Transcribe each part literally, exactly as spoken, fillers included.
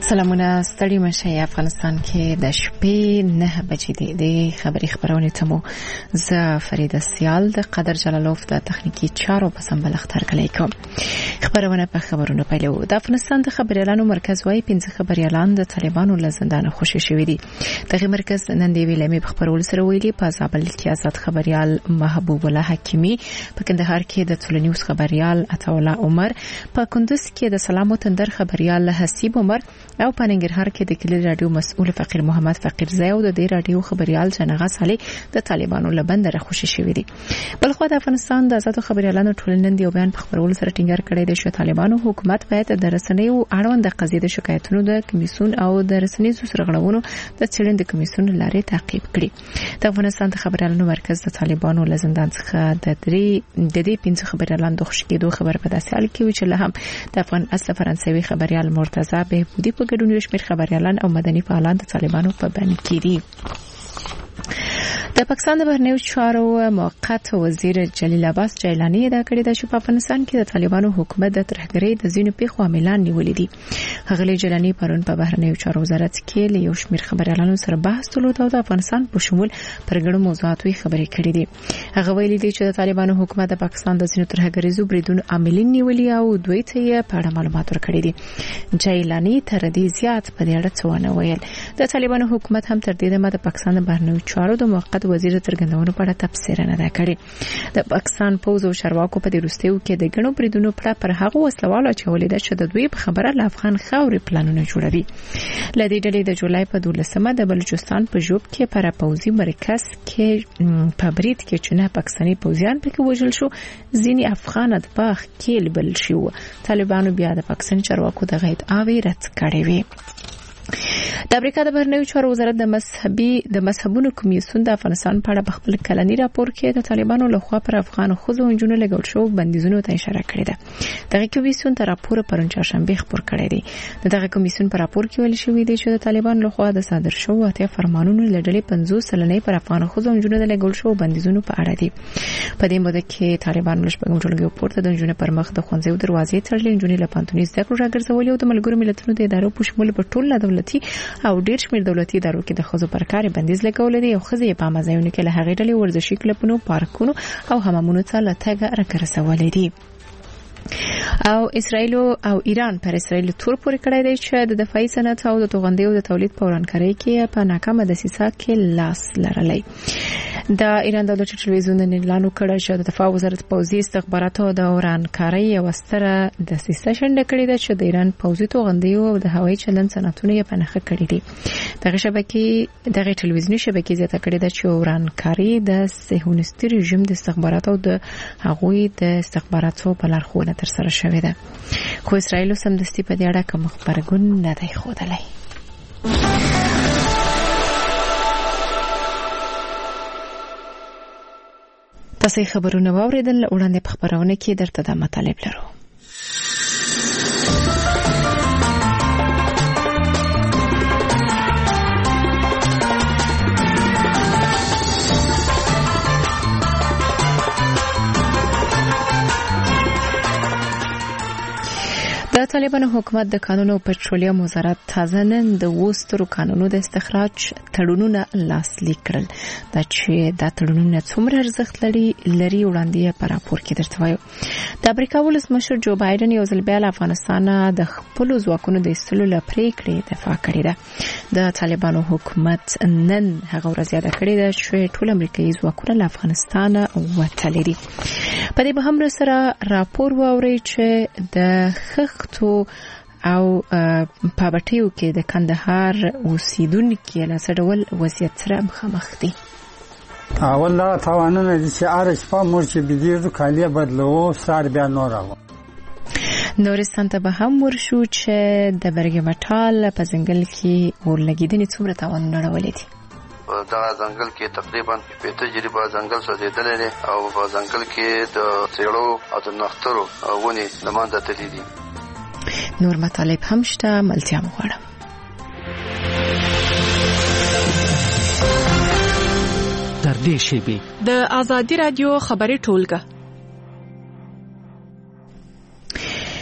سلامونه ستړي مشه. افغانستان کې د شپې نه بجې دي. د خبري خبرونه ته مو ز فرید سیال د قدر جلالوف د تخنیکی چارو په سمبل اختر کړی کوم. خبرونه په خبرونو پیلو. د افغانستان د خبريالانو مرکز وايي پنځه خبريالان د طالبانو له زندان خوشي شوي دي. دغه مرکز نن دی ویلمې په خبرول سره ویلي په زابل کې آزاد خبريال محبوب الله حکیمی، په کندهار کې د ټولنیوز خبريال عطا الله عمر، په کندوز کې د سلام وطندر خبريال حسیب عمر او په ننګرهار کې د کلی رادیو مسؤل فقیر محمد فقیر زای او د دې رادیو خبريال جنغه صالح د طالبانو له بند راخوشي شوي دي. بلخو د افغانستان د آزاد خبريالانو ټولنې دی بیان په خبرولو سره ټینګار کړی دی چې طالبانو حکومت باید د رسنیو اړوند د قضیې د شکایتونو د کمیسیون او د رسنیو سرغړونو د چلند د کمیسیون لارې تعقیب کړي. د افغانستان د خبريالانو مرکز د طالبانو له زندان څخه د درې د دې پنځه خبريالانو د خوشکېدو خبر په داسې حال کې و چې له هم د افغان اصل فرانسوي خبريال مرتضی بهبودی په ګډون یو شمېر خبريالان او مدني فعالان د طالبانو په بند کې دي. د پاکستان د بهرنیو چارو موقت وزیر جلیل عباس جیلانی دا کړی د چې په افغانستان کې د طالبانو حکومت د ترهګرۍ د ځینو پیښو عاملان نیولې دي. هغه جیلانی پرون په بهرنیو چارو وزارت کې له یو شمېر خبريالانو سره بحث درلود او د افغانستان په شمول پر ګڼو موضوعاتو خبرې کړې دي. هغه ویلي دی چې د طالبانو حکومت د پاکستان د ځینو ترهګریزو بریدونو عاملین نیولې او دوی ته یې په اړه معلومات ورکړي دي. جیلانی تر دې زیات په دې اړه څه ونه ویل. د طالبانو حکومت هم تر دې دمه د پاکستان د بهرنیو چارو د موقت وزیر ترګندونو په اړه تفسیر نه دا کړی. د پاکستان پوز او چارواکو په دې وروستیو کې د ګڼو بریدونو پر پر هغه وسلوالو چولې ده چې د دوی په خبره له افغان خاورې پلانونه جوړوي. لدې ډلې د جولای په دولسمه د بلوچستان په جوب کې پر پوزي مرکز کې په برید کې چې نه پاکستاني پوزیان پکې وژل شو، ځینی افغان اتباع کېل بل شو. طالبانو بیا د پاکستان چارواکو د غید اوی رد کړی وی. د امریکا د بهرنیو چارو وزارت د مذهبي د مذهبونو کمیسیون د افغانستان په اړه په خپل کلنی راپور کې د طالبانو لخوا پر افغان ښځو او نجونو لګول شو بندیزونو ته اشاره کړې ده. دغه کمیسیون تر راپور پرون چهارشنبه خبر کړی دی. دغه کمیسیون پر راپور کې ویل شوی دی چې د طالبان لخوا د صادر شوو اتیا فرمانونو لړلې پنځوس سلنې پر افغان ښځو او نجونو د لګول شو بندیزونو په اړه دي. په دې موده کې طالبان لشبګم ټولګي پورته د نجونو پر مخ د خوندزو دروازې تړلې، نجونې له پانتوني زده کړو راګرځولې او د ملګرو ملتونو د ادارو په شمول په ټول دولتي او ډیر شمېر دولتي ادارو کې د خزو پر کار بندیز لګول دي او خزې په مزایونه کې له هغې ډلې ورزشي کلبونو، پارکونو او حمامونو ته له تګ راکرسولې دي. او اسرائیل او ایران پر اسرائیل تور پورې کړی دی چې د دفاعي صنعت او د توغندیو د تولید په ورانکارۍ کې په ناکامه دسیسه کې لاس لرلی. د ایران دولتي ټلویزیون اعلان وکړ چې د دفاع وزارت پوځي استخباراتو د ورانکارۍ یو ستره دسیسه شنډه کړې ده چې د ایران پوځي توغندیو او د هوایي چلند صنعتونو یې په نښه کړي دي. دغه شبکې دغه ټلویزیوني شبکې زیاته کړې ده چې ورانکارۍ د صهیونیستي رژیم د استخباراتو د هغوی د استخباراتو په لارښوونه تر سره شوې ده. خو اسرائیل سمدستي په دې اړه کوم خبرګون نه دی ښودلی. تاسو خبرونه واوریدل. وړاندې په خبرونه کې درته د مطالب لرو. د طالبانو حکومت د قانون او پټرولیم وزارت تازه نن د وسترو قانونو د استخراج تړونونه لاسلیک کړل. دا چې دا تړونونه څومره ارزښت لري لري وړاندې په راپور کې درته وایو. د امریکا ولسمشر جو بایدن یو ځل بیا له افغانستان د خپل ځواکونو د ایستلو لپاره پریکړه دفاع کړې ده. د طالبانو حکومت نن هغه ورځ یاد کړې ده چې ټول امریکایي ځواکونه له افغانستان وتلي دي. په دې به هم سره راپور واوري چې د خخ او په بټیو کې د کندهار اوسیدونکو له سړول وضعیت سره مخامخ دي. اول لا توانونه چې ارش په مورچې بيدیرو کالیه بدلو سار بیا نور راو. نورستان ته به هم ورشو چې د برګ مټال په ځنګل کې ورلګیدنې څومره توانونه راولې دي. دا ځنګل کې تقریبا په تجربه ځنګل سوځیدل دي او په ځنګل کې د سیړو او د نخترو ونی لمانځه تللی دي. نور مطالب هم شته، ملتیا مغواړم. در دې شیبې د آزادی رادیو خبري ټولګه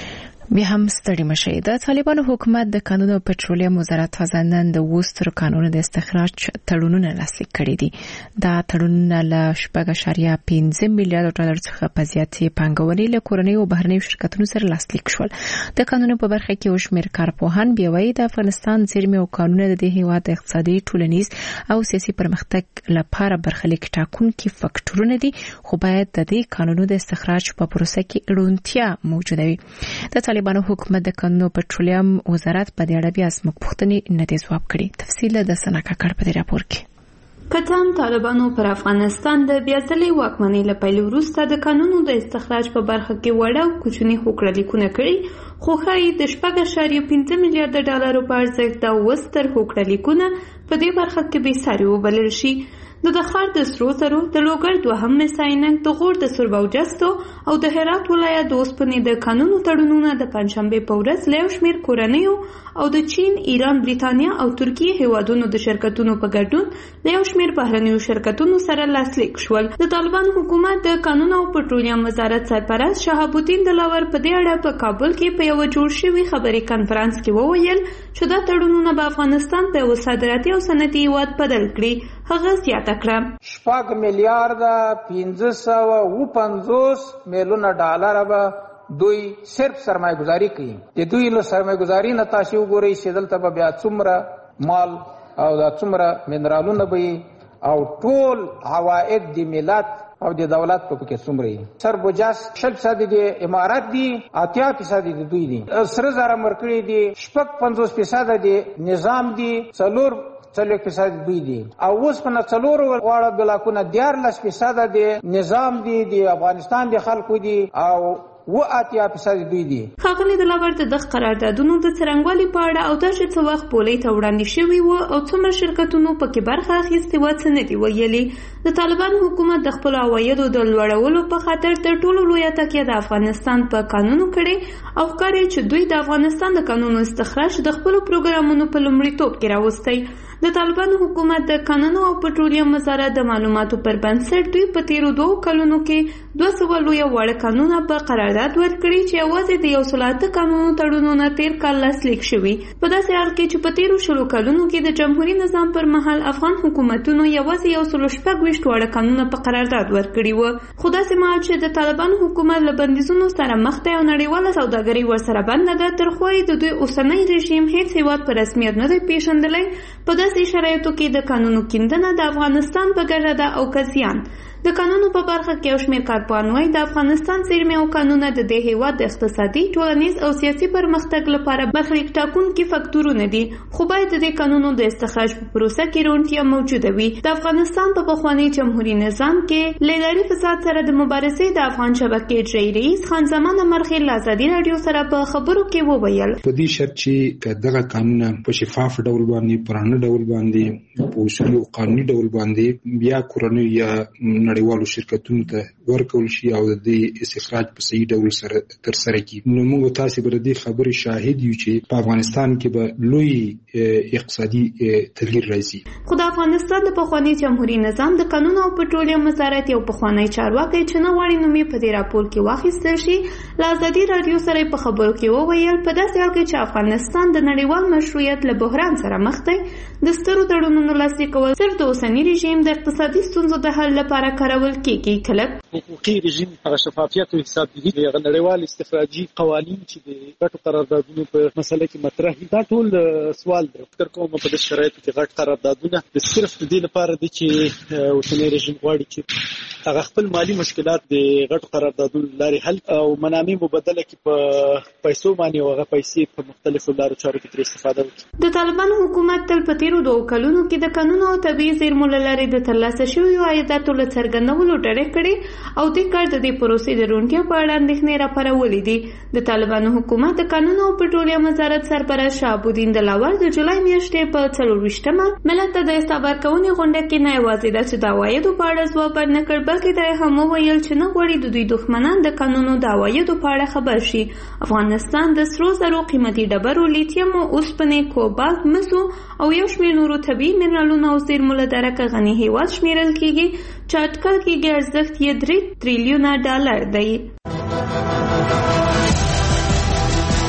بیا هم ستړي مشي. د طالبانو حکومت د قانون او پټرولیم وزارت تازه‌نن د وستر قانون د استخراج تړونونه لاسلیک کړي دي. دا تړونونه له شپږ اعشاریه پنځه میلیارډ ډالر څخه په زیاتې پانګونې له کورنیو او بهرنیو شرکتونو سره لاسلیک شول. د قانون په برخه کې وشمیر کارپوهان بیا وایي د افغانستان زیرمې او قانون د دې هیواد اقتصادي، ټولنیز او سیاسي پرمختګ لپاره برخلیک ټاکونکي فاکټورونه دي، خو باید د دې قانونو د استخراج په پروسه کې اړونتیا موجوده وي. د طالبانو حکومت د قانون او پټرولیم وزارت په دې اړه بیا اسمک پوښتنې نه دي ځواب کړي. تفصیل د سنا کاکړ په دې راپور کې. کتان طالبانو پر افغانستان د بیا ځلې واکمنۍ له پیل وروسته د قانونو د استخراج په برخه کې وړه او کوچني هوکړلیکونه کړي، خو ښایي د شپږ اعشاریه پنځه میلیارډ ډالرو په ارزښت د وستر هوکړلیکونه په دې برخه کې بې ساري وبلل شي. د دخار د سرو زرو، د لوګر دوهم مسایننګ، د غور د سورباوجستو او د هرات ولایت د اوسپنې د قانونو تړونونه د پنځشنبې په ورځ له یو شمېر کورنیو او د چین، ایران، بریتانیا او ترکیې هیوادونو د شرکتونو په ګډون له یو شمېر بهرنیو شرکتونو سره لاسلیک شول. د طالبانو حکومت د قانون او پټرولیم وزارت سرپرست شهاب الدین دلاور په دې اړه په کابل کې په یو جوړ شوي خبري کانفرنس کې وویل چې دا تړونونه به افغانستان په یو صادراتي او صنعتي هیواد بدل کړي. هغه زیاته کړه شپږ میلیارډ پنځه سوه اووه پنځوس میلیونه ډالر به دوی صرف سرمایه گذاری کوي. د دوی له سرمایه گذاری نه تاسو وګورئ چې دلته به بیا څومره مال او دا څومره منرالونه به او ټول عواید د ملت او د دولت په کې څومره سربجاس شل فیصد د امارات دي، اتیا فیصد د دوی دي، سره زره مرکړي دي، شپږ پنځوس فیصد د نظام دي، څلور څلور فیصد دوی دي او اوس په څلور واړه بلاکونه دیارلس فیصد د نظام دي، د افغانستان د خلکو دي او و اتیا فیصد دوی دي. ښاغلي دلاور د دغه قراردادونو د څرنګوالي په اړه او دا چې څه وخت پولۍ ته وړاندې شوي وو او څومره شرکتونو پکې برخه اخیستې وه څه نه دي ویلي. د طالبانو حکومت د خپلو عوایدو د لوړولو په خاطر تر ټولو لویه تکیه د افغانستان په قانونو کړې او ښکاري چې دوی د افغانستان د قانونو استخراج د خپلو پروګرامونو په لومړیتوب کې راوستی. د طالبانو حکومت د قانونو او پټرولیم وزارت د معلوماتو پر بنسټ دوی په تیرو دوو کلونو کې دوه سوه لویه واړه قانونه په قرارداد ورکړي چې یوازې د یو سل اته قانونو تړونونه تیر کال لاسلیک شوي. په داسې حال کې چې په تیرو شلو کلونو کې د جمهوري نظام پر مهال افغان حکومتونو یوازې یو سل شپږ ویشت واړه قانونه په قرارداد ورکړي وو. خو داسې مهال چې د طالبانو حکومت له بندیزونو سره مخ دی او نړیواله سوداګري ورسره بنده ده، تر خوا یې د دوی اوسنی رژیم هیڅ هیواد په رسمیت نه دی پیژندلی. په داسې شرایطو کې د قانونو کیندنه د افغانستان په ګټه ده او که زیان. د قانونو په برخه کې یو شمېر کارپوهان وایي د افغانستان زیرمې او قانونه د دې هیواد د اقتصادي، ټولنیز او سیاسي پرمختګ لپاره برخلیک ټاکونکي فاکټورونه دي، خو باید د دې قانونو د استخراج په پروسه کې روڼتیا موجوده وي. د افغانستان په پخواني جمهوري نظام کې له اداري فساد سره د مبارزې د افغان شبکې اجرایي رئیس خان زمان مرخیل له ازادي راډیو سره په خبرو کې وویل په دې شرط چې دغه قانون په شفاف ډول باندې، پرانه ډول باندې، په اصولي او قانوني ډول باندې بیا کورنۍ یا نړیوالو شرکتونو ته ورکول شي او د دې استخراج په صحیح ډول سره تر سره کیږي. نو موږ تاسو به د دې خبرې شاهد یو چې په افغانستان کې به لوی اقتصادي تغییر راځي. خو د افغانستان د پخواني جمهوري نظام د قانون او پټرولیم وزارت یو پخوانی چارواکي چې نه غواړي نوم یې په دې راپور کې واخیستل شي له ازادي راډیو سره په خبرو کې وویل په داسې حال کې چې افغانستان د نړیوال مشروعیت له بحران سره مخ دی، د سترو تړونونو لاسلیک کول صرف د اوسني رژیم د اقتصادي ستونزو د حل لپاره کارول کیږي. کله حقوقي رژیم هغه شفافیت او حسابداري هغه نړیوال استخراجي قوانین چې د غټو قراردادونو په مسله کې مطرح دي، دا ټول سوال دی. فکر کوم په دې شرایطو کې غټ قراردادونه د صرف د دې لپاره دي چې اوسنی رژیم غواړي چې هغه خپل مالی مشکلات د غټو قراردادونو لارې حل او منامې مبادله کې په پیسو باندې او هغه پیسې په مختلفو لارو چارو کې تر استفاده وکړي. د طالبانو حکومت تل په تیرو دوو کلونو کې د قانون او طبیعي زیرمو له لارې د ترلاسه شویو عایداتو له څرګندولو ډډه کړې او دې کار د دې پروسې د روڼتیا په اړه اندېښنې راپارولې دي. د طالبانو حکومت د قانون او پټرولیم وزارت سرپرست شهاب الدین دلاور د جولای میاشتې په څلرویشتمه ملت ته د حساب ورکونې غونډه کې نه یوازې دا چې د عوایدو په اړه ځواب ورنه کړ، بلکې دا یې هم وویل چې نه غواړي د دوی دښمنان د قانونو د عوایدو په اړه خبر شي. افغانستان د سرو زرو، قیمتي ډبرو، لیتیم، اوسپنې، کوبالت، مسو او یو شمېر نورو طبیعي منرالونو او زیرمو له درکه غني هیواد شمیرل کیږي چې اټکل کیږي ارزښت یې درې تریلیونه ډالر دی.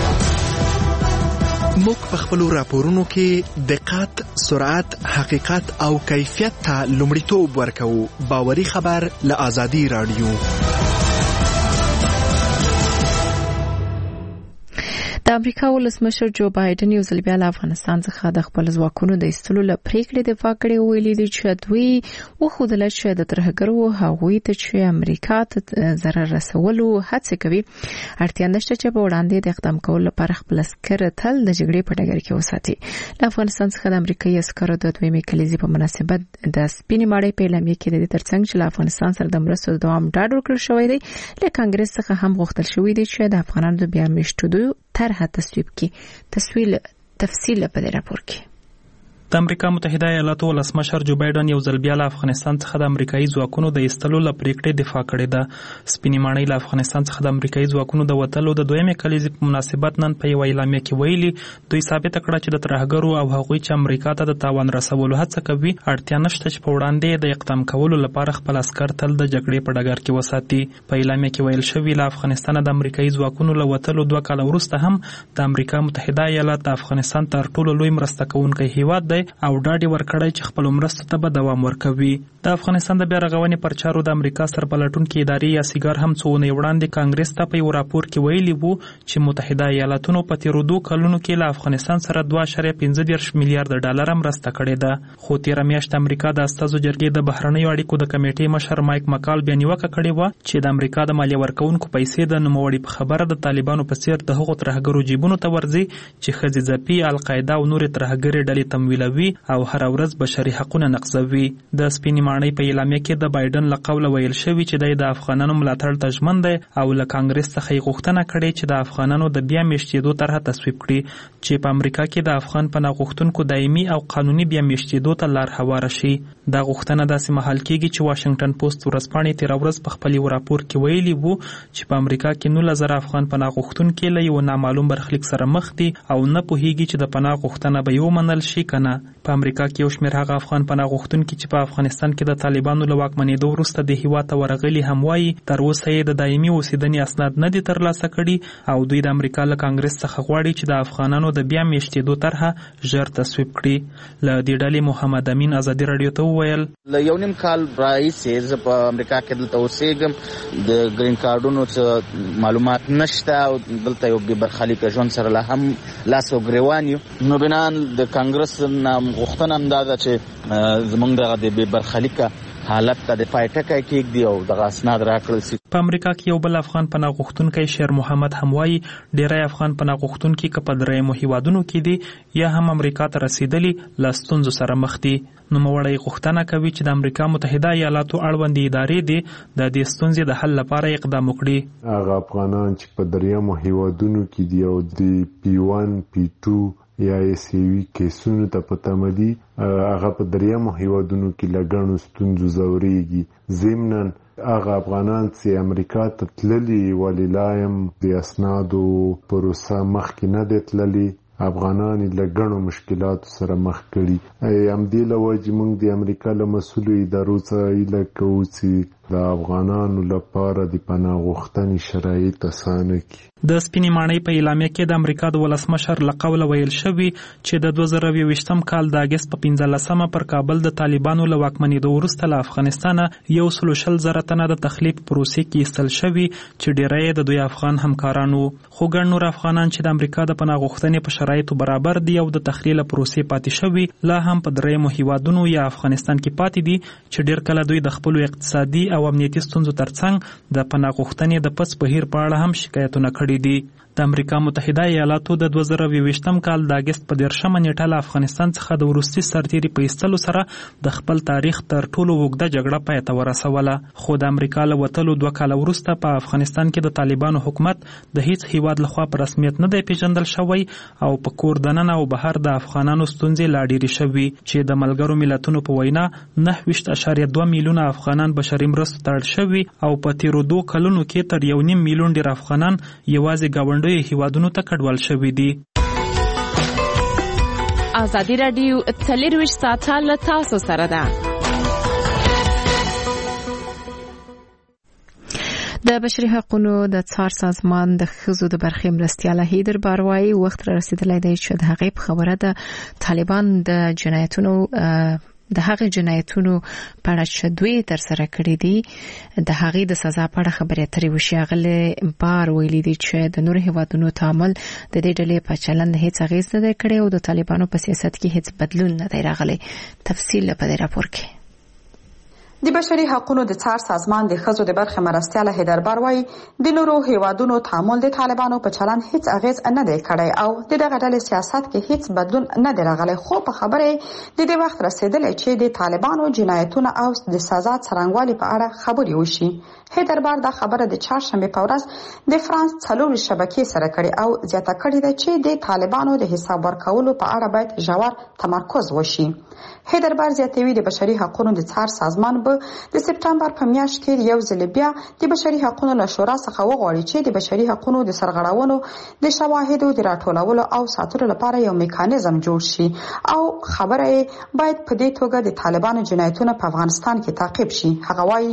موږ په خپلو راپورونو کې دقت، سرعت، حقیقت او کیفیت ته لومړیتوب ورکوو. باوري خبر له آزادي رادیو. د امریکا ولسمشر جو بایدن یو ځل بیا له افغانستان څخه د خپل ځواکونو د ایستلو له پریکړې دفاع کړې، ویلي دي چې دوی وښودله چې د ترهګرو هغوی ته چې امریکا ته ضرر رسولو هڅې کوي اړتیا نشته چې په وړاندې د اقدام کولو لپاره خپل عسکر تل د جګړې په ډګر کې وساتي. له افغانستان څخه د امریکایي عسکرو د دویمې کلیزې په مناسبت د سپینې ماڼۍ په اعلامیه کې د دې ترڅنګ چې له افغانستان سره د مرستو د دوام ډاډ ورکړل شوی دی، له کانګرس څخه هم غوښتل شوی دی چې د افغانانو د بیا میشتېدو طرح تصویب کی. تصویل تفصیل په دې راپور کې. د امریکا متحده ایالاتو ولسمشر جو بایدن یو ځل بیا له افغانستان څخه د امریکایي ځواکونو د ایستلو له پریکړې دفاع کړې ده. سپینې ماڼۍ له افغانستان څخه د امریکایي ځواکونو د وتلو د دویمې کلیزې په مناسبت نن په یو اعلامیه کې ویلي دوی ثابته کړه چې د ترهګرو او هغوی چې امریکا ته د تاوان رسولو هڅه کوي اړتیا نشته چې په وړاندې د اقدام کولو لپاره خپل عسکر تل د جګړې په ډګر کې وساتي. په اعلامیه کې ویل شوی له افغانستان د امریکایي ځواکونو له وتلو دوه کاله وروسته هم د امریکا متحده ایالات د افغانستان تر ټولو لوی مرسته کوونکی هیواد دی او ډاډ ورکړی چې خپل مرستو ته به دوام ورکوي. د افغانستان د بیا رغونې پر چارو د امریکا سرپلټونکې ادارې یا سیګار هم څو اونۍ وړاندې کانګرس ته په یو راپور کې ویلي وو چې متحده ایالاتونو په تیرو دوه کلونو کې له افغانستان سره دوه اعشاریه پنځه دېرش میلیارډ ډالر مرسته کړې ده. خو تیره میاشت امریکا د استازو جرګې د بهرنیو اړیکو د کمیټې مشر مایک مکال بیا نیوکه کړې وه چې د امریکا د مالیه ورکوونکو پیسې د نوموړي په خبره د طالبانو په څیر د هغو ترهګرو جیبونو ته ورځي چې ښځې ځپي، القاعده او نورې ترهګرې ډلې تمویلوي او هر ورځ بشري حقونه نقضوي. د سپینې ماڼۍ په اعلامیه کې د بایدن له قوله ویل شوي چې دی د افغانانو ملاتړ ته ژمن دی او له کانګرس څخه یې غوښتنه کړې چې د افغانانو د بیا میشتېدو طرحه تصویب کړي چې په امریکا کې د افغان پناه غوښتونکو دایمي او قانوني بیا میشتېدو ته لار هواره شي. دا غوښتنه داسې مهال کېږي چې واشنګټن پوسټ ورځپاڼې تېره ورځ په خپل یو راپور کې ویلي وو چې په امریکا کې نولس زره افغان پناه غوښتونکي له یو نامعلوم برخلیک سره مخ دي او نه پوهېږي چې د پناه غوښتنه به یې ومنل شي که نه. په امریکا کې یو شمېر هغه افغان پناه غوښتونکي چې په افغانستان کې د طالبانو له واکمنېدو وروسته د هېواد ته ورغلي هم وایي تر اوسه یې د دایمي اوسېدنې اسناد نه دي ترلاسه کړي او دوی د امریکا له کانګرس څخه غواړي چې د افغانانو د بیا میشتېدو طرحه ژر تصویب کړي. له دې ډلې محمد امین ازادي راډیو ته وویل له یو نیم کال راهیسې زه په امریکا کې دلته اوسېږم، د ګرین کارډونو څه معلومات نشته او دلته یو بې برخلیکه ژوند سره لا هم لاس او ګریوان یو. نو بنان د کانګرس نه غوښتنه هم دا ده چې زمونږ دغه د بې برخلیکه حالت ته د پای ټکی کېږدي او دغه اسناد راکړل شي. په امریکا کې یو بل افغان پناه غوښتونکی شیر محمد هم وایي ډېری افغان پناه غوښتونکي که په درېیمو هیوادونو کې دي یا هم امریکا ته رسېدلي له ستونزو سره مخ دي. نوموړی غوښتنه کوي چې د امریکا متحده ایالاتو اړوندې ادارې دي د دې ستونزې د حل لپاره اقدام وکړي. هغه افغانان چې په درېیمو هیوادونو کې دي او د پی وان پی ټو یا ایسیوي کیسونو ته په تمه دي هغه په دریمو هیوادونو کې له ګڼو ستونزو ځورېږي. ضمناً هغه افغانان چې امریکا ته تللي ولې لا هم د اسنادو پروسه مخکې نه دی تللي، افغانان له ګڼو مشکلاتو سره مخ کړي. همدې له وجې موږ د امریکا له مسؤلو ادارو څخه هیله کوو چې د افغانانو لپاره د پناه غوښتنې شرایط اسانه کړي. د سپینې ماڼۍ په اعلامیه کې د امریکا د ولسمشر له قوله ویل شوي چې د دوه زره یوویشتم کال د اګست په پنځلسمه پر کابل د طالبانو له واکمنېدو وروسته له افغانستانه یو سل شل زره تنه د تخلیق پروسې کې ایستل شوي چې ډېری یې د دوی افغان همکاران وو. خو ګڼ نور افغانان چې د امریکا د پناه غوښتنې په شرایطو برابر دي او د تخلیق پروسې پاتې شوي لا هم په درېیمو هیوادونو یا افغانستان کې پاتې دي چې ډېر کله دوی د خپلو اقتصادي او امنیتي ستونزو ترڅنګ د پناه غوښتنې د پس بهیر په اړه هم شکایتونه کړي دي. د امریکا متحده ایالاتو د دوه زره یوویشتم کال د اګست په دېرشمه نیټه له افغانستان څخه د وروستي سرتېري په ایستلو سره د خپل تاریخ تر ټولو اوږده جګړه پای ته ورسوله. خو د امریکا له وتلو دوه کاله وروسته په افغانستان کې د طالبانو حکومت د هیڅ هیواد لخوا په رسمیت نه دی پیژندل شوی او په کور دننه او بهر د افغانانو ستونزې لا ډېرې شوي چې د ملګرو ملتونو په وینا نهه ویشت اعشاریه دوه میلیونه افغانان بشري مرستو ته اړ شوي او په تېرو دوه کلونو کې تر یو نیم میلیون ډېر افغانان یوازې ګاونډیو هیوادونو ته کډوال شوي دي. ازادي راډیو څلرویشت ساعته له تاسو سره ده. د بشري حقوقو د څار سازمان د ښځو د برخې مرستیاله هیدر باروایي وخت را رسیدلی دی چې د هغې په خبره د طالبان د جنایتونو د هغې جنایتونو په اړه چې دوی ترسره کړي دي د هغې د سزا په اړه خبرې اترې وشي. هغه بار ویلي دي چې د نورو هیوادونو تعامل د دې ډلې په چلند هیڅ اغېز نه دی کړی او د طالبانو په سیاست کې هیڅ بدلون نه دی راغلی. تفصیل په دې راپور کې. د بشري حقوقو د څار سازمان د ښځو د برخې مرستیاله هیدر باروایي د نورو هیوادونو تعامل د طالبانو په چلند هیڅ اغېز نه دی کړی او د دغه ډلې سیاست کې هیڅ بدلون نه دی راغلی، خو په خبره د دې وخت رسیدلی چې د طالبانو جنایتونو او د سزا څرنګوالي په اړه خبرې وشي. هیدر بار دا خبره د چهارشنبه په ورځ د فرانس څلور شبکې سره کړې او زیاته کړې ده چې د طالبانو د حساب ورکولو په اړه باید ژور تمرکز وشي. هیدر بار زیاتوي د بشري حقوقو د څار سازمان به د سپټمبر په میاشت کې یو ځل بیا د بشري حقوقو له شورا څخه وغواړي چې د بشري حقوقو د سرغړونو د شواهدو د راټولولو او ساتلو لپاره یو میکانیزم جوړ شي او خبره باید په دې توګه د طالبانو جنایتونو په افغانستان کې تعقیب شي. هغه وایي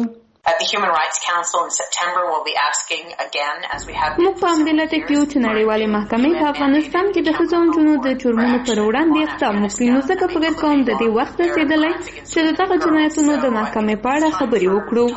موږ په همدې لټه کې یو چې نړیوالې محکمې په افغانستان کې د ښځو او نجونو د جرمونو پر وړاندې اقدام وکړي. نو ځکه فکر کوم د دې وخت رسېدلی چې د دغه جنایتونو د محکمې په اړه خبرې وکړو.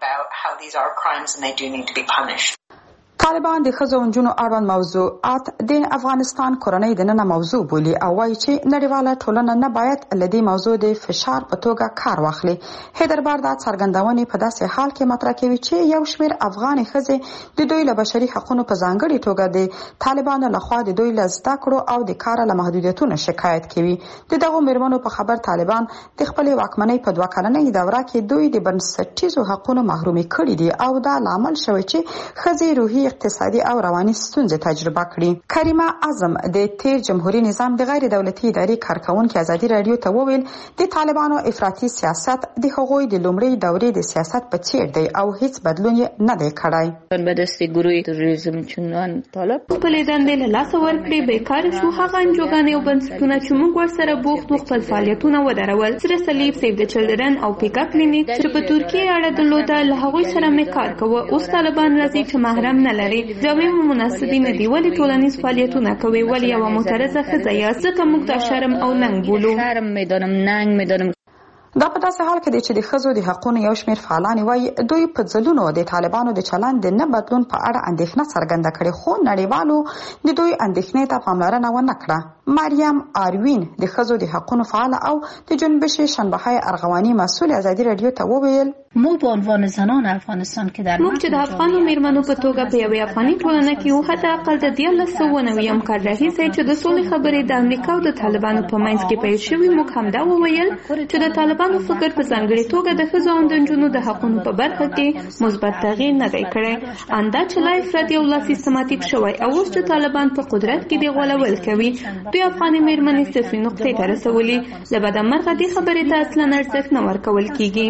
طالبان د ښځو او نجونو اړوند موضوعات د افغانستان کورنۍ د ننه موضوع بولي او وایي چې نړیواله ټولنه نه باید له دې موضوع د فشار په توګه کار واخلي. هیدر بار دا څرګندونې په داسې حال کې مطرح کوي چې یو شمېر افغانې ښځې د دوی له بشري حقوقو په ځانګړي توګه د طالبانو لخوا د دوی له زده کړو او د کار له محدودیتونو شکایت کوي. د دغو مېرمنو په خبر طالبان د خپلې واکمنۍ په دوه کلنۍ دوره کې دوی د بنسټیزو حقوقو محرومې کړي دي او دا لامل شوی چې ښځې روحي اقتصادي او رواني ستونزې تجربه کړي. کریمه اعظم د تیر جمهوریت نظام د غیر دولتي ادارې کارکونکو ازادي رادیو ته وویل د طالبانو افراطي سیاست د هغوی د لومړۍ دورې د سیاست په څیر دی او هیڅ بدلون نه دی کړی. به دستی گروه تروریسم چنان طالب خپل دندې له لاسه ورکړي، بیکار شو. هغه انجوګانې او بنسټونه چې موږ ورسره بوخت وو خپل فعالیتونه ودرول. سره صلیب، سیو د چلډرن او پیکا کلینیک چې په ترکیه اړه درلوده له هغوی سره مې کار کوه. اوس طالبان راځي چې محرم نه لري. جامع مناسبین دی ولې ټولنیز فعالیتونه کوي؟ ولې یو معترضه ښځه یاست؟ ځکه موږ دا شرم او ننګ بولو. شرم میدانم، ننګ میدانم. دا په داسې حال کې دی چې د ښځو د حقوقو یو شمېر فعالان وایي دوی په ځلونو د طالبانو د چلند د نه بدلون په اړه اندېښنه څرګنده کړې، خو نړیوالو د دوی اندېښنې ته پاملرنه ونه کړه. مریم آروین د ښځو د حقوقو فعال او د جنبش شنبه‌های ارغواني مسؤل ازادي رادیو ته وویل موږ په عنوان زنان افغانستان کې در موږ چې د افغانو میرمنو په توګه په یوې افغاني ټولنه کې یو حتی اقل د دیارلس سوه نویم کال راهیسې چې د سولې خبرې د امریکا او د طالبانو په منځ کې پیل شوي، موږ همدا وویل چې د طالبانو فکر په ځانګړې توګه د ښځو او نجونو د حقوقو په برخه کې مثبت تغییر نه دی کړی. اندا چې لا افراطي او لا سیستماتیک شوی او اوس چې طالبان په قدرت کې دی غولول کوي، دوی افغاني میرمنې صفري نقطې ته رسولي. له بدمرغه دې خبرې ته اصلا ارزښت نه ورکول کیږي.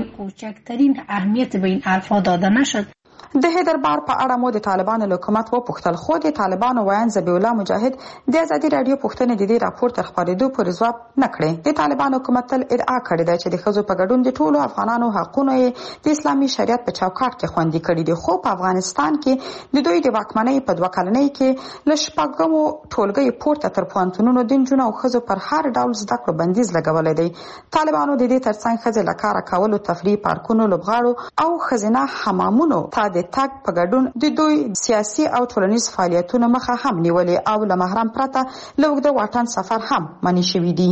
اهمیت به این حرفا داده نشد. د هیدر بار په اړه مو د طالبانو حکومت وپوښتل، خو د طالبانو ویان ذبیح الله مجاهد د ازادي رادیو پوښتنې د دې راپور تر خپرېدو پورې ځواب نه کړی. د طالبانو حکومت تل ادعا کړې ده چې د ښځو په ګډون د ټولو افغانانو حقونه د اسلامي شریعت په چوکاټ کې خوندي کړي دي، خو په افغانستان کې د دوی د واکمنۍ په دوه کلنۍ کې له شپږمو ټولګۍ پورته تر پوهنتونونو د نجونو او ښځو پر هر ډول زده کړو بندیز لګولی دی. طالبانو د دې ترڅنګ ښځې له کاره کولو، تفریح پارکونو، لوبغاړو او ښځینه حمامونو ته د تګ په ګډون د دوی سیاسي او ټولنیز فعالیتونو مخه هم نیولې او له محرم پرته له اوږده واټن سفر هم منع شوي دي.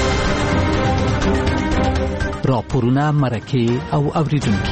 راپورونه، مرکې او اوریدونکي.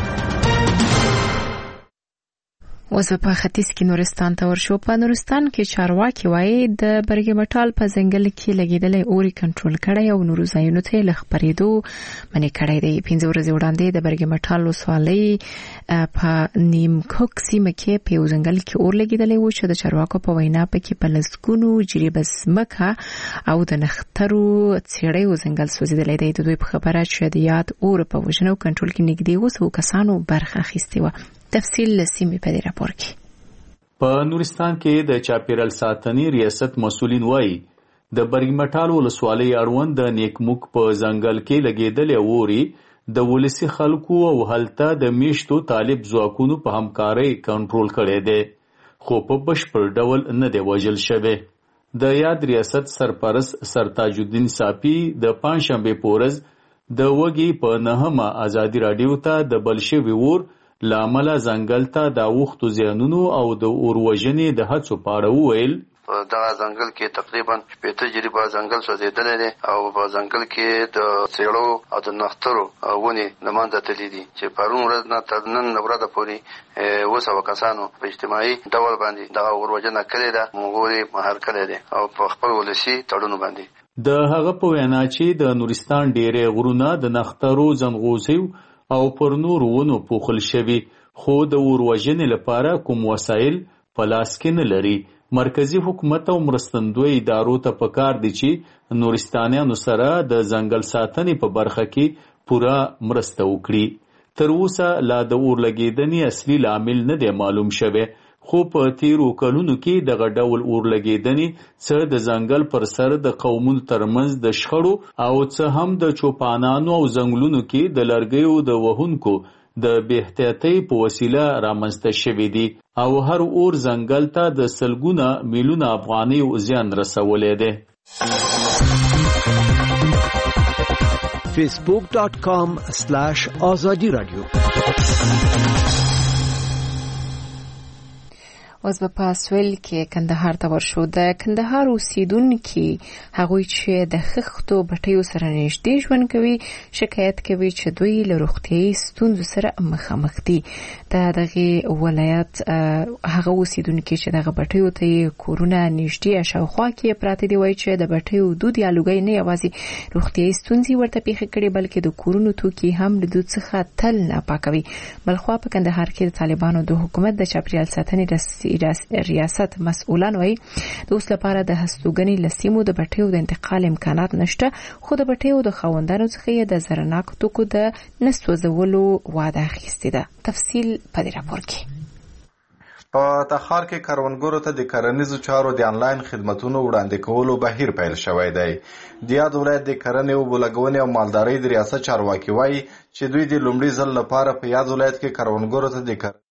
اوس په ختیځ کې نورستان ته ورشو. په نورستان کې چارواکي وایي د برګ مټال په ځنګل کې لګیدلې اوري کنټرول کړي او نورو ځایونو ته ل خبرېدو منې کړي دی. پنځه ورځې وړاندې د برګ مټال وسوالۍ په نیمکوک سیمه کې په ځنګل کې اور لګیدلې و چې د چارواکو په وینا پکې په لسګونو جریبه ځمکه او د نخترو څېړۍ و ځنګل سوځېدلی دی. د دوی په خبره چې د یاد اور په وژنو کنټرول کې نږدې اوس څو کسانو برخه اخیستې وه. تفصیل لسیمې په دې راپور کې. په نورستان کې د چاپیریال ساتنې ریاست مسؤلین وایي د برګ مټال ولسوالۍ اړوند د نیکموک په ځنګل کې لګېدلې اوري د ولسی خلکو او هلته د میشتو طالب ځواکونو په همکارۍ کنټرول کړی دی خو په بشپړ ډول نه دی وژل شوی. د یاد ریاست سرپرست سرتاج الدین صافی د پنځشنبې په ورځ د وږي په نهمه ازادي راډیو ته د بل شوي اور له امله ځنګل ته د اوښتو زیانونو او د اور وژنې د هڅو په اړه وویل. په دغه ځنګل کې تقریبا شپېته جریبه ځنګل سوځېدلی دی او په ځنګل کې د څېړو او د نښترو ونې له منځه تللي دي چې پرون ورځ نه تر نن ورځې پورې اوه سوه کسانو په اجتماعي ډول باندې دغه اور وژنه کړې ده، موږ یې مهار کړی دی او په خپل ولسي تړونو باندې. د هغه په وینا چې د نورستان ډېری غرونه د نښترو ځنغوزیو او پر نورو ونو پوښل شوي خو د اور وژنې لپاره کوم وسایل په لاس کې نه لري. مرکزی حکومت او مرستندوی ادارو ته پکار دي چې نورستانیانو سره د ځنګل ساتنې په برخه کې پوره مرسته وکړي. تر اوسه لا د اور لګېدنې اصلي لامل نه دی معلوم شوی خو په تیرو کلونو کې دغه ډول اور لګېدنې څه د ځنګل پر سر د قومونو ترمنځ د شخړو او څه هم د چوپانانو او ځنګلونو کې د لرګیو د وهونکو د بې احتیاطۍ په وسیله رامنځته شوي دي او هر اور ځنګل ته د سلګونه میلیونه افغانیو زیان رسولی دی. فیسبوک ډاٹ کام سلاش آزادی رادیو. اوس به په سویل کې کندهار ته ورشو. د کندهار اوسیدونکي هغوی چې د خښتو بټیو سره نږدې ژوند کوي شکایت کوي چې دوی له روغتیایي ستونزو سره مخامخ دي. د دغه ولایت هغه اوسیدونکي چې دغه بټیو ته کورونه نږدې شاوخوا کې پراته دي وایي چې د بټیو دود یا لوګي نه یوازې روغتیایي ستونزې ورته پیښې کړي بلکې د کورونو توکي هم له دود څخه تل ناپاکوي. بلخوا په کندهار کې د طالبانو د حکومت د چاپیریال ساتنې ریاست مسؤلان وایي د اوس لپاره د هستوګنې لسیمو د بټیو د انتقال امکانات نشته خو د بټیو د خاوندانو څخه د زرناکو توکو د نسوځولو وعده اخیستې ده. تفصیل په دې راپور کې. په تخار کې کروندګرو ته د کرنیزو چارو د انلاین خدماتونو وړاندې کولو بهیر پیل شوی دی. د یاد ولایت د کرنې او بولګونې او مالدارۍ د ریاست چارواکي وایي چې دوی د لومړي ځل لپاره په یاد ولایت کې کروندګرو ته د کر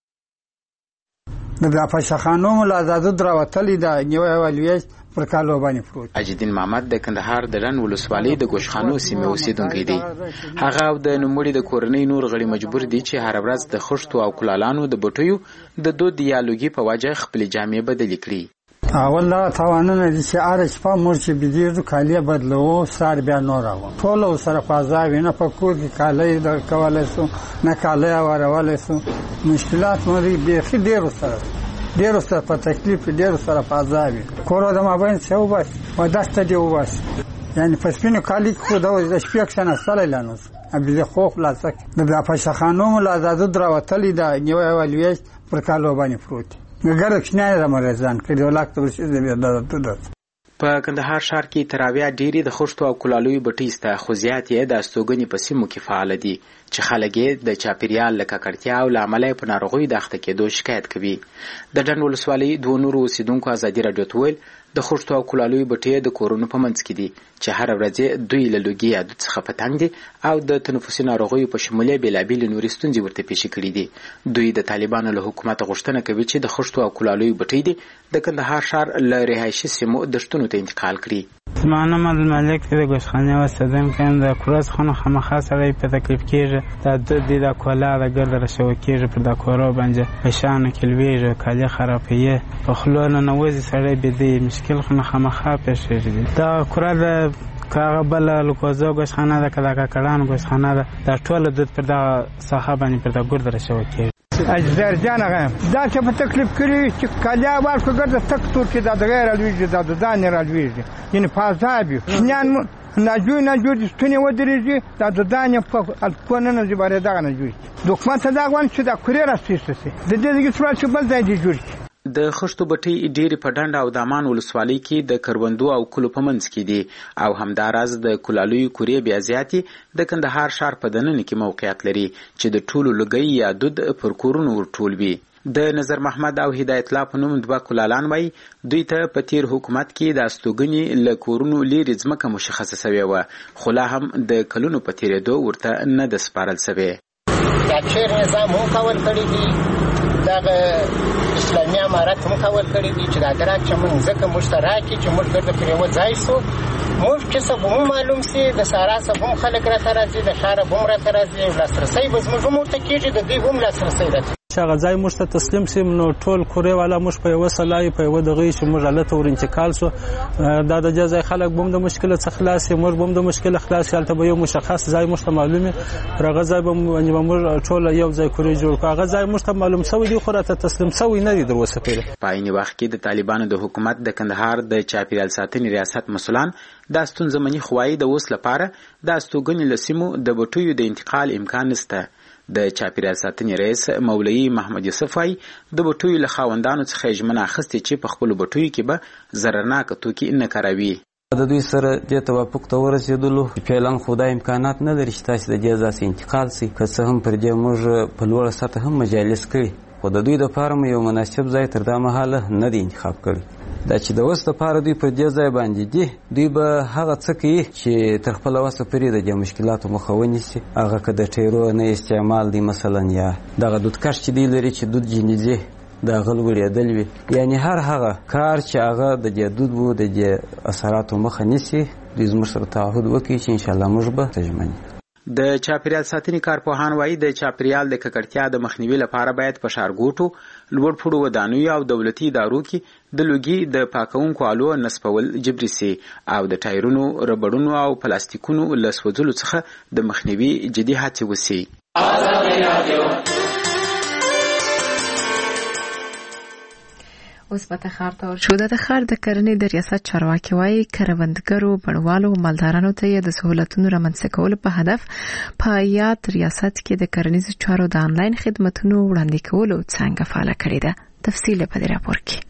د پاشخانو ملازادو دراوتلی دا نیوه والویش پر کالو باندې فروت. اجدین محمد د کندهار د رن ولسوالۍ د ګوشخانو سیمې اوسیدونکی دی. هغه او د نوموړي د کورنۍ نور غړي مجبور دي چې هر ورځ د خښتو او کلالانو د بټیو د دود یا لوګي په وجه خپل جامې بدلې کړي. اول دا توانونه دي چې آرش په مور چې بيدیرو کالیه بدلو سار بیا نور راو ټول سره فازاوی نه په کور کې کالیه د کولای سو نه کالیه ورولای سو مشکلات مری به ډیر سره ډیر سره په تکلیف ډیر سره فازاوی کور د مابین څه وباس و داسته دی وباس یعنی پسپینو کالی خو دا د شپږ سنه سره لانوس ابي خوف لاسک د پاشخانو ملازادو دراوتلی دا نیوه والویش پر کالو باندې فروت مګر کښنه را مرزان کړي ولکت ورشي د دې په کندهار ښار کې تراویا ډيري د خښتو او کلالوي بټي سته خو زیات یې د استوګنې په سیمو کې فعال دي چې خلک یې د چاپیریال له ککړتیا او له امله په ناروغیو د اخته کېدو شکایت کوي. د ډنډ ولسوالۍ دوه نورو اوسیدونکو ازادي راډیو ته ویل د خښتو او کلالوي بټي د کورونو په منځ کې دي چې هر ورځ دوی له لوګي یا دود څخه په تنګ دي او د تنفسي ناروغیو په شمول بېلابېل نورې ستونزې ورته پیښې کړي دي. دوی د طالبانو له حکومت غوښتنه کوي چې د خښتو او کلالوي بټي دي د کندهار ښار له رهایشي سیمو دښتونو ته انتقال کړي. زما نوم عبدالملک دی، د ګوشخانې اوسېدونکی یم. د کورس خونه خامخا سړی په تکلیف کېږي، دا دود دی، دا کولا د ګرده راشوه کېږي پر دا کورو باندې په شانو کې لوېږي، کالي خرابوي، په خولو ننوځي سړی بېدی مشکل خو نه خامخا پېښېږي. دا کوره د که هغه بله لوکوزو ګوشخانه ده که د کاکړانو ګوشخانه ده، دا ټوله دود پر دغه ساحه باندې پر دا ګرده راشوه کېږي. اجزار جان هغه دا چې په تکلیف کړي چې کالیا ورکو ګرځه تک تور کې دا د غیر الویږي دا د ځان الویږي یعنی فازابي شنان ناجوی ناجوی ستونی ودرېږي دا د ځان په الکونن زبره دا نه جوړي دوکمنت دا غوښنه چې دا کوریر اساسي د دې څخه څه بل ځای دی جوړي. د خښتو بټي ډېری په ډنډ او دامان ولسوالۍ کې د کروندو او کلو په منځ کې دي او همداراز د کلالوي کورې بیا زیاتې د کندهار ښار په دننه کې موقعیت لري چې د ټولو لوګي یا دود پر کورونو ورټول وي. د نظر محمد او هدایت الله په نوم دوه کولالان وای دوی ته په تیر حکومت کې د استوګنې له کورونو لري ځمکه مشخصه شوې و خو لا هم د کلونو په تیرېدو ورته نه د سپارل شوې دا چیر نظام هم کول کړی دي دغه اسلامي امارت هم کول کړی دي چې دا درک چې موږ ځکه مشترکي چې موږ ګرځه پر یو ځای سو موږ چې څه به معلوم سي د سارا څه هم خلک راته راځي د ښاره به هم راته راځي لاسرسی به زموږ هم ورته کېږي د دوی هم لاسرسی راته چې هغه ځای موږ ته تسلیم سیم نو ټول کورې والا موږ په یوه سلای په یوه دغې چې موږ هلته ور انتقال سو دا د دې ځای خلک به هم د مشکله څخه خلاص موږ به هم د مشکله خلاص هلته به یو مشخص ځای موږ ته معلوم وي پر هغه ځای به موږ ټول یو ځای کورې جوړ کړو هغه ځای موږ ته معلوم سوی دی خو راته تسلیم سوی نه دی در اوسه پورې په عین وخت کې د طالبانو د حکومت د کندهار د چاپیریال ساتنې ریاست مسؤلان دا ستونزه مني خوایي د اوس لپاره د استوګنې له سیمو د بټیو د انتقال امکان نشته د چاپیریال ساتنې رئیس مولوي محمد یوسف وايي د بټیو له خاوندانو څخه ژمنه اخیستې چې په خپلو بټیو کې به ضررناک توکي نه کاروي د دوی سره دې توافق ته ورسېدلو فعلا خو دا امکانات نه لري چې تاسې د دې ځای انتقال سي که څه هم پر دې موږ په لوړه سطح هم مجالس کړي خو د دوی دپاره مو یو مناسب ځای تر دا مهاله نه دی انتخاب کړی دا چې د اوس دپاره دوی پر دې ځای باندې دي دوی به هغه څه کوي چې تر خپله وسه پورې د دې مشکلاتو مخه ونیسي هغه که د ټیرو نه استعمال دی مثلا یا دغه دودکش چې دی لري چې دود جنیزي د هغه لوړېدل وي یعنې هر هغه کار چې هغه د دې دود و د دې اثراتو مخه نیسي دوی زموږ سره تعهد وکړي چې انشاءالله موږ به تژمن د چاپیریال ساتنې کارپوهان وایي د چاپیریال د ککړتیا د مخنیوي لپاره باید په ښارګوټو لوړ پوړو ودانیو او دولتي ادارو کې د لوګي د پاکونکو آلو نصبول جبري سي او د ټایرونو ربړونو او پلاستیکونو له سوځلو څخه د مخنیوي جدي هڅې وسي اوس په تخار ته ورشو د تخار د کرنې د ریاست چارواکي وایي کروندګرو بڼوالو او مالدارانو ته د سهولتونو رامنځته کولو په هدف په یاد ریاست کې د کرنیزو چارو د آنلاین خدمتونو وړاندې کولو څنګه فعاله کړې ده تفصیل په دې راپور کې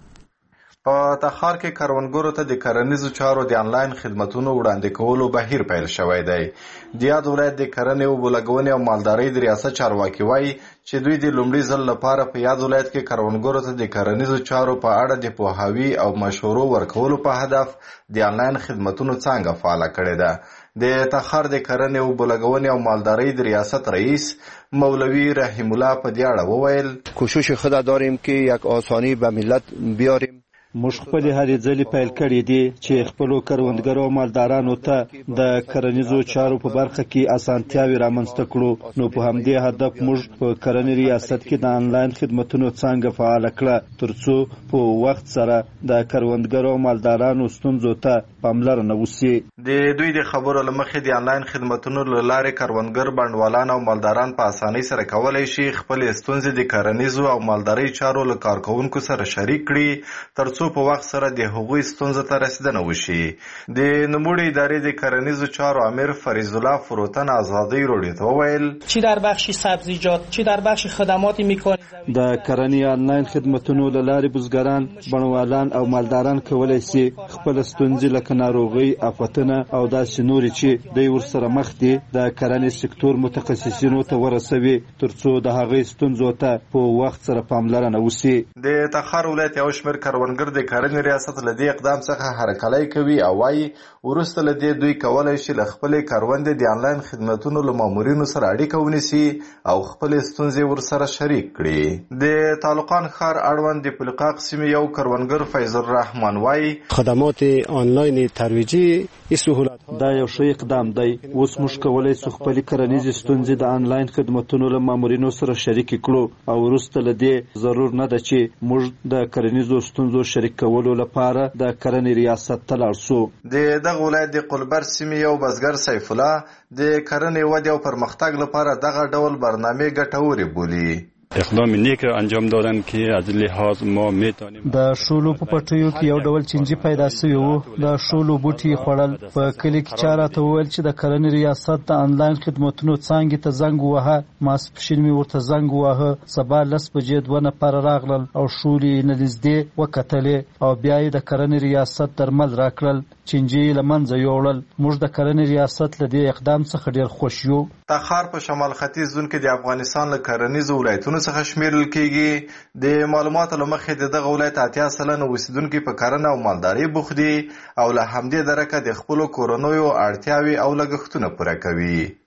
په تخار کې کروندګرو ته د کرنیزو چارو د آنلاین خدمتونو وړاندې کولو بهیر پیل شوی دی د یاد ولایت د کرنې او بولګونې او مالدارۍ د ریاست چارواکي وایي چې دوی د لومړي ځل لپاره په یاد ولایت کې کروندګرو ته د کرنیزو چارو په اړه د پوهاوي او مشورو ورکولو په هدف د آنلاین خدمتونو څنګه فعاله کړې ده د تخار د کرنې او بولګونې او مالدارۍ د ریاست رئیس مولوی رحیم الله په دې اړه وویل کوشش خود داریم که یک آسانی به ملت بیاریم موږ خپلې هرې ځلې پیل کړې دي چې خپلو کروندګرو او مالدارانو ته د کرنیزو چارو په برخه کې اسانتیاوې رامنځته کړو نو په همدې هدف موږ په کرنې ریاست کې د آنلاین خدمتونو څانګه فعاله کړه ترڅو په وخت سره د کروندګرو او مالدارانو ستونزو ته پاملرنه وشي د دوی د خبرو له مخې د آنلاین خدمتونو له لارې کروندګر بڼوالان او مالداران په اسانۍ سره کولی شي خپلې ستونزې د کرنیزو او مالدارۍ چارو له کارکوونکو سره شریک کړي ترڅو په وخت سره د هغوی ستونزو ته رسیدنه وشي د نوموړي ادارې د کرنیزو چارو امیر فریض الله فروتن آزادی رادیو ته وویل چی در بخش سبزیجات چی در بخش خدمات میکانی د کرنې آنلاین خدمتونو له لارې بزګران بڼوالان او مالداران کولی شي خپل ستونزې لکه ناروغي افتونه او داسې نورې چې دوی ورسره مخ دي د کرنې سکتور متخصصینو ته ورسوي ترڅو د هغې ستونزو ته په وخت سره پاملرنه وشي د تخار ولایت یو شمېر کروندګر د کرنې ریاست له دې اقدام څخه هرکلی کوي او وایي وروسته له دې دوی کولی شي له خپلې کروندې د آنلاین خدمتونو له مامورینو سره اړیکه ونیسي او خپلې ستونزې ورسره شریک کړي د تالقان ښار اړوند د پلقاق سیمې یو کروندګر فیض الرحمن وایي خدمات آنلاین ترویجی سهولت دا یو ښه اقدام دی اوس موږ کولی شو خپلې کرنیزې ستونزې د آنلاین خدمتونو له مامورینو سره شریکې کړو او وروسته له دې ضرور نه ده چې موږ د کرنیزو ستونزو شریک کولو لپاره د کرنې ریاست ته لاړ شو د دغه ولایت د قلبر سیمې یو بزګر سیف الله د کرنې ودې او پرمختګ لپاره دغه ډول برنامه ګټورې بولي اقدام نیک انجام دادن که از لحاظ ما میتونیم د شولو په پټیو کې یو ډول چنجي پیدا شوی وو د شولو بوټي خوړل په کلی کې چاره ته ویل چې د کرنې ریاست د آنلاین خدمتونو څنګه ته زنګ وهه ماسپښین می ورته زنګ وهه سبا لس بجې دوه نفر راغلل او شولې نږدې وکتلې او بیا د کرنې ریاست درمل راکړل چینجي له منځه یوړل. موږ د کرنې ریاست له دې اقدام څخه ډېر خوښ یو. تخار په شمال ختیځ زون کې د افغانستان له کرنیزو ولایتونو څخه شمیرل کیږي. د معلوماتو له مخې د دغه ولایت اتیا سلنه اوسیدونکي په کرنه او مالدارۍ بوخت دي او له همدې درکه د خپلو کورنیو اړتیاوې او لګښتونه پوره کوي.